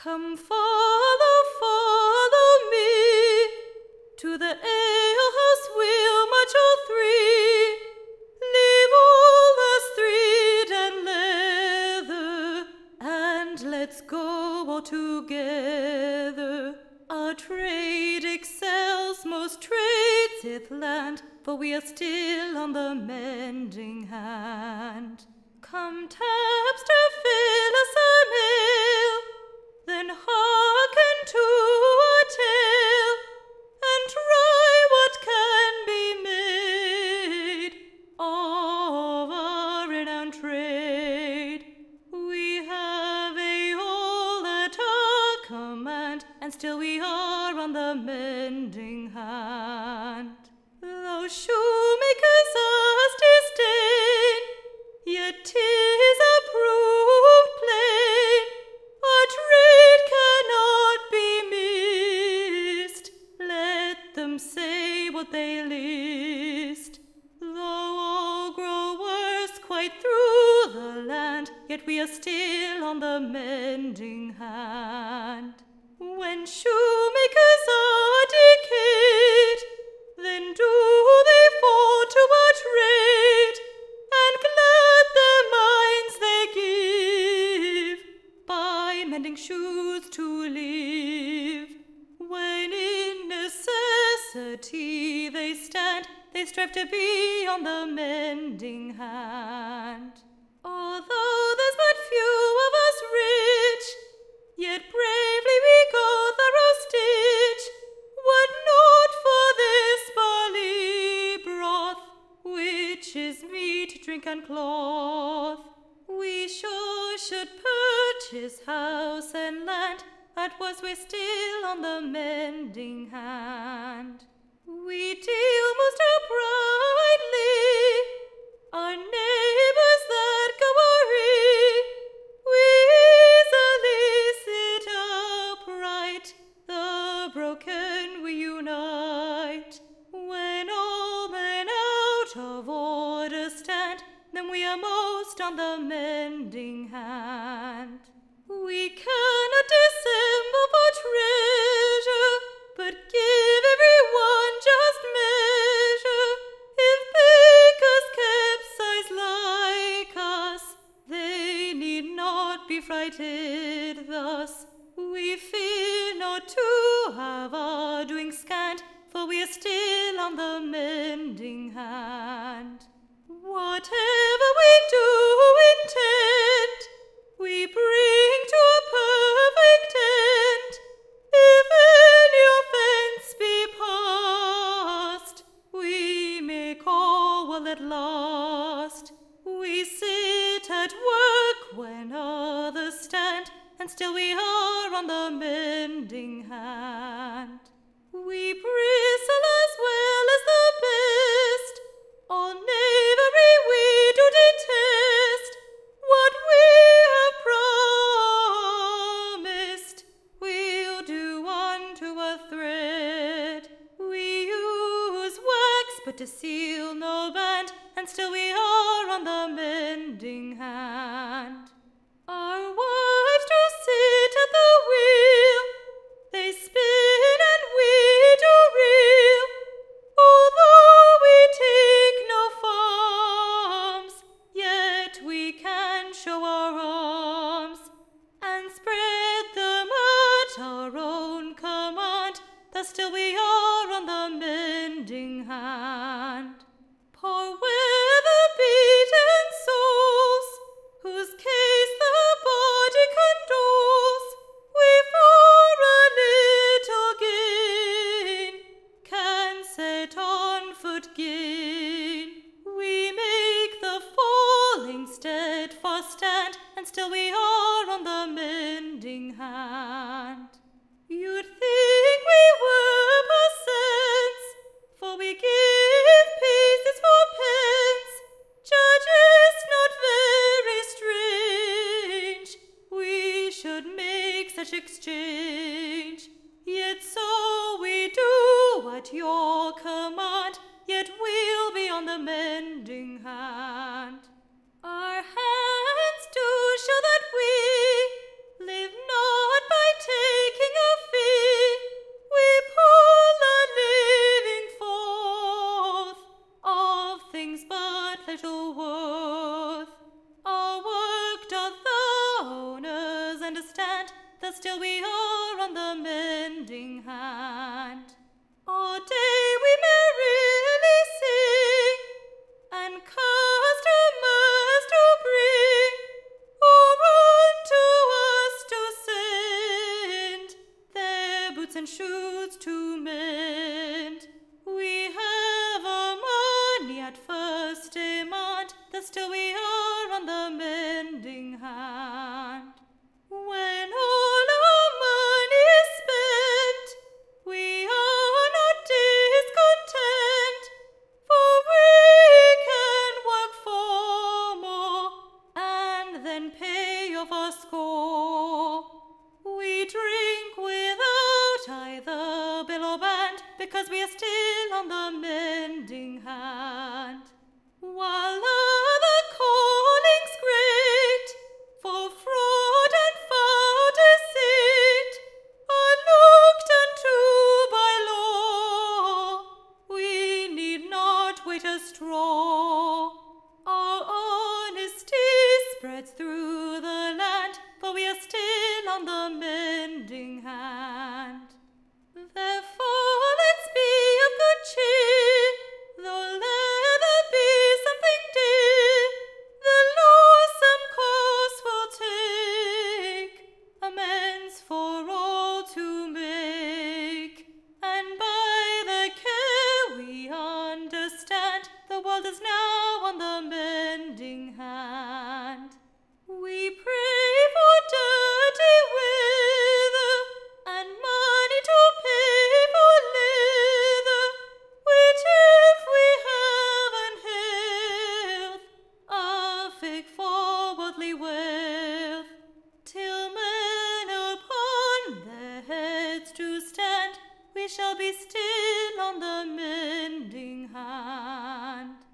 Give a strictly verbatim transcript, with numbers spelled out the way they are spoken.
Come follow, follow me, to the alehouse we'll march all three. Leave all the thread and leather, and let's go all together. Our trade excels most trades i'th land, for we are still on the mending hand. Come, tapster, fill us our mail, then hearken to our tale, and try what can be made of our renowned trade. We have a all at our command, and still we are on the mending hand. Though shoemakers us disdain, yet 'tis approved plain, our trade cannot be missed. Let them say what they list. Though all grow worse quite through the land, yet we are still on the mending hand. When shoemakers are decayed, then do they fall to our trade, and glad their minds they give by mending shoes to live. When in necessity they stand, they strive to be on the mending hand. Although there's but few of us rich, yet bravely we go thorough stitch. What not for this barley broth, which is meat, drink, and cloth, we sure should purchase house and land, at was we still on the mending hand. We deal most uprightly, our neighbors that go awry, we easily sit upright, the broken we unite. When all men out of order stand, then we are most on the mending hand. We cannot dissemble for treasure, but give every one just measure. If bakers capsize like us, they need not be frighted thus. We fear not to have our doing scant, for we are still on the mending hand. Whatever we do intend, we bring to a perfect end. If any offense be past, we make all well at last. We sit at work when others stand, and still we are on the mending hand. We bristle as well as the best, all knavery we do detest. What we have promised, we'll do unto a thread. We use wax but to seal no band, and still we are on the mending hand. Our wives do sit at the wheel, they spin and we do reel. Although we take no farms, yet we can show our arms, and spread them at our own command, thus still we are on the mending hand. Poor weather-beaten souls, whose case the body condoles, we for a little gain can set on foot gain. We make the falling steadfast stand, and still we are on the mending hand. You'd think we were per cents, for we give pieces for pence. Judges not very strange, we should make such exchange. Yet so we do at your command, yet we'll be on the mending hand. Our hands do show that we live not by though still we are on the mending hand. All day we merrily sing, and customers to bring, or unto us to send, their boots and shoes to mend. We have a money at first demand, though still we are on the mending hand. When all our money is spent, we are not discontent, for we can work for more, and then pay off our score. We drink without either bill or band, because we are still on the mending hand. While other callings great, for fraud and foul deceit, are looked unto by law, we need not wait a straw. Our honesty spreads through the land, for we are still on the mending hand. Therefore let's be of good cheer, though leather be something dear, the law some course will take, amends for all to make. And by the care we understand, the world is now on the mending hand. We pray for dirty weather, and money to pay for leather, which if we have and health, are fit for worldly wealth. Till men upon their heads do stand, we shall be still on the mending hand.